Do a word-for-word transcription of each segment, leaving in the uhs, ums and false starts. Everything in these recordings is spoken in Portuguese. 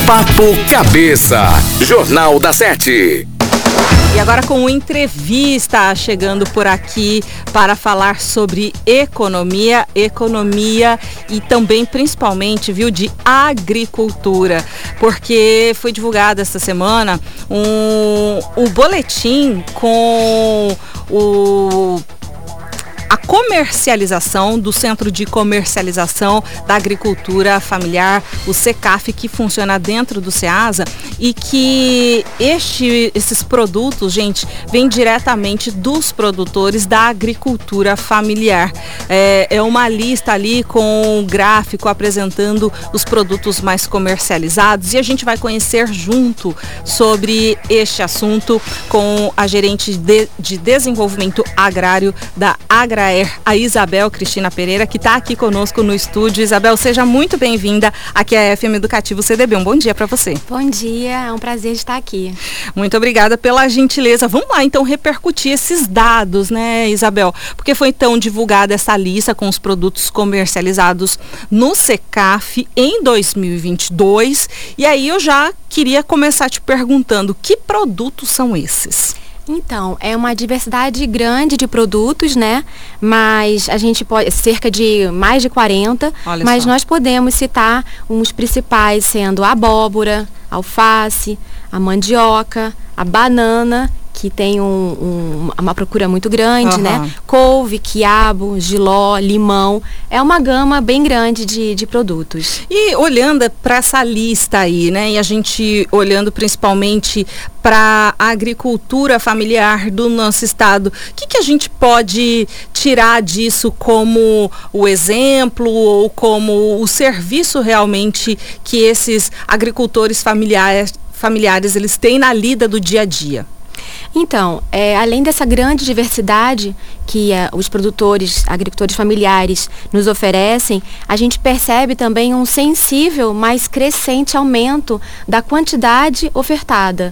Papo Cabeça, Jornal da Sete. E agora com uma entrevista chegando por aqui para falar sobre economia, economia e também principalmente, viu, de agricultura, porque foi divulgado esta semana um, um boletim com o a comercialização do Centro de Comercialização da Agricultura Familiar, o CECAF, que funciona dentro do SEASA, e que este, esses produtos, gente, vêm diretamente dos produtores da agricultura familiar. É, é uma lista ali com um gráfico apresentando os produtos mais comercializados, e a gente vai conhecer junto sobre este assunto com a gerente de, de desenvolvimento agrário da Agraer, a Isabel Cristina Pereira, que está aqui conosco no estúdio. Isabel, seja muito bem-vinda aqui à F M Educativo C D B. Um bom dia para você. Bom dia, é um prazer estar aqui. Muito obrigada pela gentileza. Vamos lá, então, repercutir esses dados, né, Isabel? Porque foi, então, divulgada essa lista com os produtos comercializados no CECAF em dois mil e vinte e dois. E aí eu já queria começar te perguntando, que produtos são esses? Então, é uma diversidade grande de produtos, né? Mas a gente pode, cerca de mais de quarenta, Olha mas só. nós podemos citar uns principais sendo a abóbora, a alface, a mandioca, a banana, que tem um, um, uma procura muito grande, Uhum. né? Couve, quiabo, jiló, limão. É uma gama bem grande de, de produtos. E olhando para essa lista aí, né, e a gente olhando principalmente para a agricultura familiar do nosso estado, o que, que a gente pode tirar disso como o exemplo ou como o serviço realmente que esses agricultores familiares, familiares eles têm na lida do dia a dia? Então, é, além dessa grande diversidade que é, os produtores, agricultores familiares nos oferecem, a gente percebe também um sensível, mas crescente aumento da quantidade ofertada.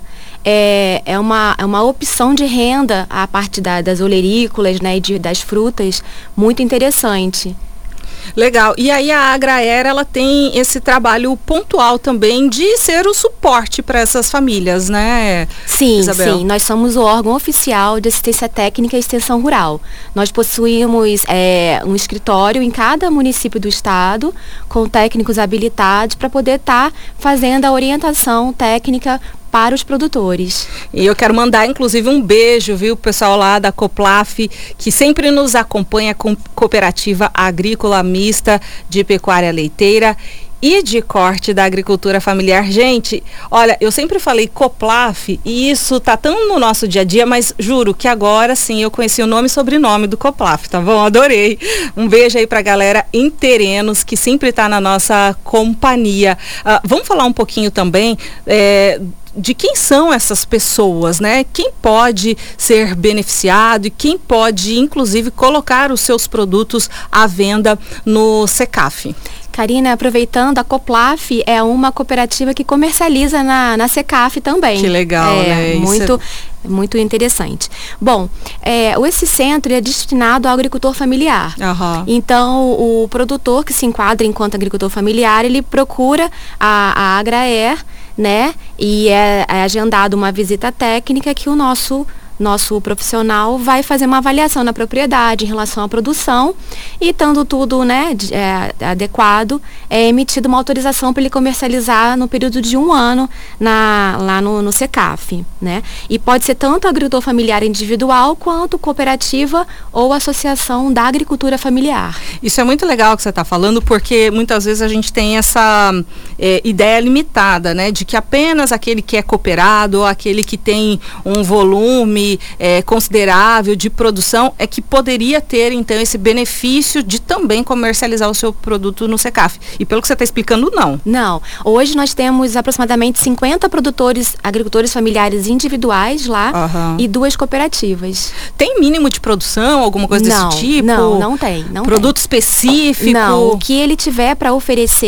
É, é, uma, é uma opção de renda a partir da, das olerícolas, né, e de, das frutas muito interessante. Legal. E aí a Agraer, ela tem esse trabalho pontual também de ser o suporte para essas famílias, né, Sim, Isabel? sim. Nós somos o órgão oficial de assistência técnica e extensão rural. Nós possuímos é, um escritório em cada município do estado, com técnicos habilitados para poder estar tá fazendo a orientação técnica para os produtores. E eu quero mandar, inclusive, um beijo, viu, pessoal lá da Coplaf, que sempre nos acompanha, com Cooperativa Agrícola Mista de Pecuária Leiteira e de corte da agricultura familiar. Gente, olha, eu sempre falei Coplaf e isso tá tão no nosso dia a dia, mas juro que agora sim eu conheci o nome e sobrenome do Coplaf, tá bom? Adorei. Um beijo aí pra galera em Terenos, que sempre tá na nossa companhia. Uh, vamos falar um pouquinho também é, de quem são essas pessoas, né? Quem pode ser beneficiado e quem pode, inclusive, colocar os seus produtos à venda no CECAF. Karina, aproveitando, a Coplaf é uma cooperativa que comercializa na, na CECAF também. Que legal, é, né? Muito, Isso é... muito interessante. Bom, é, esse centro é destinado ao agricultor familiar. Uhum. Então, o produtor que se enquadra enquanto agricultor familiar, ele procura a, a Agraer, né? E é, é agendado uma visita técnica que o nosso nosso profissional vai fazer uma avaliação na propriedade em relação à produção e, estando tudo, né, é, adequado, é emitida uma autorização para ele comercializar no período de um ano na, lá no, no CECAF, né? E pode ser tanto agricultor familiar individual quanto cooperativa ou associação da agricultura familiar. Isso é muito legal que você está falando, porque muitas vezes a gente tem essa é, ideia limitada, né, de que apenas aquele que é cooperado ou aquele que tem um volume É, considerável de produção é que poderia ter, então, esse benefício de também comercializar o seu produto no CECAF. E pelo que você está explicando, não. Não. Hoje nós temos aproximadamente cinquenta produtores, agricultores familiares individuais lá, uhum, e duas cooperativas. Tem mínimo de produção, alguma coisa não, desse tipo? Não, não tem. Não Produto tem. específico? Não, o que ele tiver para oferecer,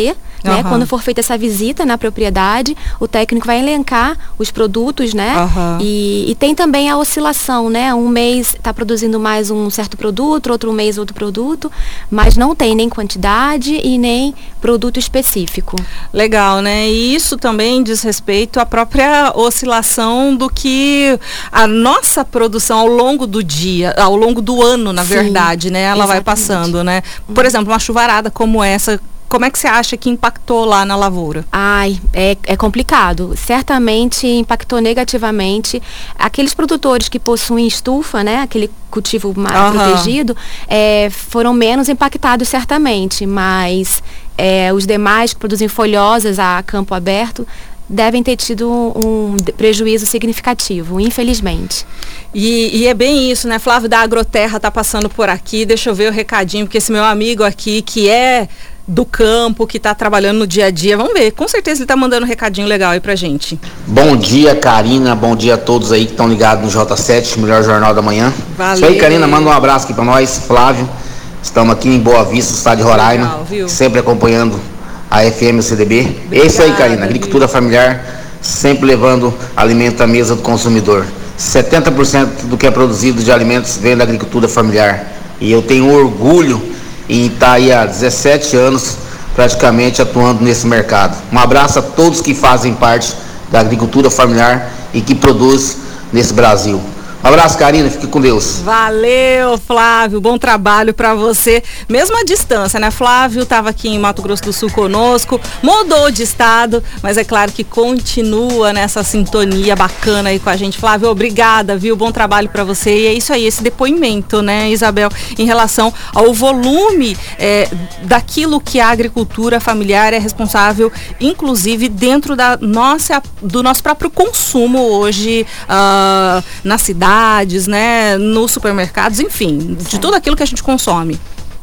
né? Uhum. Quando for feita essa visita na propriedade, o técnico vai elencar os produtos, né? Uhum. E, e tem também a oscilação, né? Um mês está produzindo mais um certo produto, outro mês outro produto, mas não tem nem quantidade e nem produto específico. Legal, né? E isso também diz respeito à própria oscilação do que a nossa produção ao longo do dia, ao longo do ano, na Sim, verdade, né? Ela exatamente. vai passando, né? Por exemplo, uma chuvarada como essa, como é que você acha que impactou lá na lavoura? Ai, é, é complicado. Certamente impactou negativamente. Aqueles produtores que possuem estufa, né? Aquele cultivo mais Aham. protegido, é, foram menos impactados certamente, mas é, os demais que produzem folhosas a campo aberto devem ter tido um prejuízo significativo, infelizmente. E, e é bem isso, né? Flávio da Agroterra tá passando por aqui, deixa eu ver o recadinho, porque esse meu amigo aqui, que é do campo, que tá trabalhando no dia a dia, vamos ver, com certeza ele tá mandando um recadinho legal aí pra gente. Bom dia, Karina, bom dia a todos aí que estão ligados no J sete, melhor jornal da manhã. Valeu. Isso aí, Karina, manda um abraço aqui pra nós, Flávio. Estamos aqui em Boa Vista, estado de Roraima, Legal, viu? sempre acompanhando a F M C D B. Obrigada, é isso aí, Karina, agricultura viu? familiar, sempre levando alimento à mesa do consumidor. setenta por cento do que é produzido de alimentos vem da agricultura familiar. E eu tenho orgulho em estar aí há dezessete anos praticamente atuando nesse mercado. Um abraço a todos que fazem parte da agricultura familiar e que produz nesse Brasil. Um abraço, Karina, fique com Deus. Valeu, Flávio, bom trabalho para você, mesmo à distância, né? Flávio estava aqui em Mato Grosso do Sul conosco, mudou de estado, mas é claro que continua nessa sintonia bacana aí com a gente. Flávio, obrigada, viu? Bom trabalho para você. E é isso aí, esse depoimento, né, Isabel, em relação ao volume é, daquilo que a agricultura familiar é responsável, inclusive dentro da nossa, do nosso próprio consumo hoje uh, na cidade, né, nos supermercados, enfim, de tudo aquilo que a gente consome.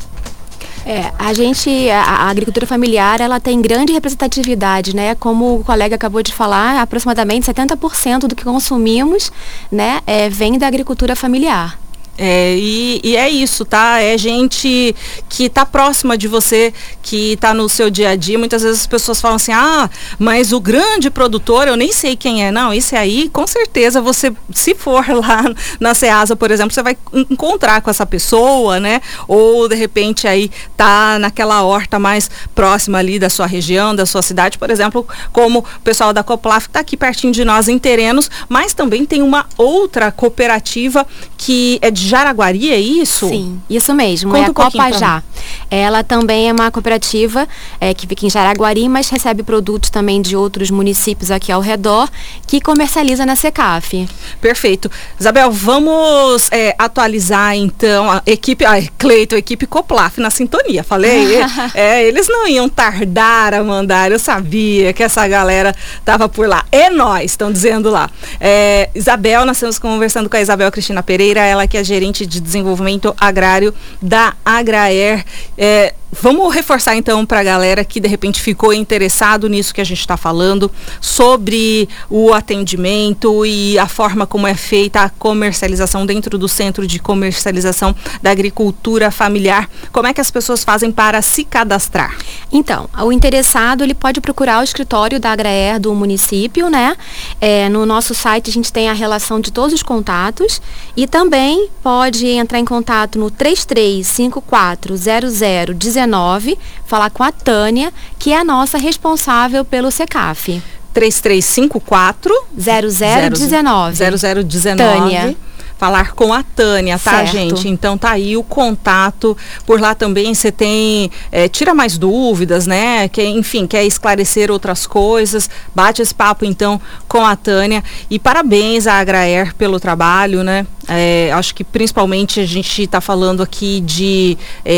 É, a gente, a, a agricultura familiar, ela tem grande representatividade, né? Como o colega acabou de falar, aproximadamente setenta por cento do que consumimos, né, é, vem da agricultura familiar. É, e, e é isso, tá? É gente que tá próxima de você, que tá no seu dia a dia. Muitas vezes as pessoas falam assim, ah, mas o grande produtor, eu nem sei quem é. Não, esse aí, com certeza, você, se for lá na Ceasa, por exemplo, você vai encontrar com essa pessoa, né? Ou, de repente, aí tá naquela horta mais próxima ali da sua região, da sua cidade, por exemplo, como o pessoal da Coplaf, que tá aqui pertinho de nós em Terenos, mas também tem uma outra cooperativa que é de Jaraguari, é isso? Sim, isso mesmo, Conta é a um pouquinho pra Copajá. Ela também é uma cooperativa é, que fica em Jaraguari, mas recebe produtos também de outros municípios aqui ao redor, que comercializa na Secaf. Perfeito. Isabel, vamos é, atualizar então a equipe, a Cleiton, a equipe Coplaf na sintonia, falei? é, eles não iam tardar a mandar, eu sabia que essa galera tava por lá. É nós, estão dizendo lá. É, Isabel, nós estamos conversando com a Isabel Cristina Pereira, ela que é gerente de desenvolvimento agrário da Agraer. É, vamos reforçar então para a galera que de repente ficou interessado nisso que a gente está falando, sobre o atendimento e a forma como é feita a comercialização dentro do Centro de Comercialização da Agricultura Familiar. Como é que as pessoas fazem para se cadastrar? Então, o interessado, ele pode procurar o escritório da Agraer do município, né? É, no nosso site a gente tem a relação de todos os contatos e também pode entrar em contato no três três cinco quatro zero zero um nove, falar com a Tânia, que é a nossa responsável pelo Secaf. três três cinco quatro zero zero um nove. zero zero um nove. Tânia. Falar com a Tânia, tá, Certo. gente? Então tá aí o contato. Por lá também você tem, é, tira mais dúvidas, né? Quer, enfim, quer esclarecer outras coisas. Bate esse papo então com a Tânia. E parabéns à Agraer pelo trabalho, né? É, acho que principalmente a gente está falando aqui de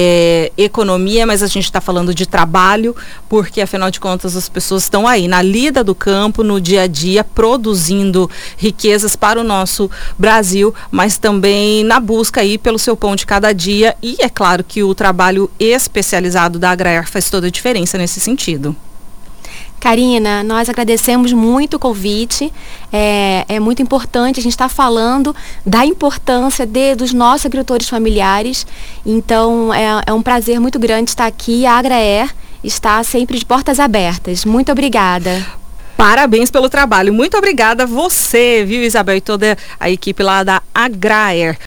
é, economia, mas a gente está falando de trabalho, porque afinal de contas as pessoas estão aí na lida do campo, no dia a dia, produzindo riquezas para o nosso Brasil, mas também na busca aí pelo seu pão de cada dia. E é claro que o trabalho especializado da Agraer faz toda a diferença nesse sentido. Karina, nós agradecemos muito o convite, é, é muito importante, a gente está falando da importância de, dos nossos agricultores familiares, então é, é um prazer muito grande estar aqui, a Agraer, está sempre de portas abertas. Muito obrigada. Parabéns pelo trabalho. Muito obrigada a você, viu, Isabel, e toda a equipe lá da Agraer.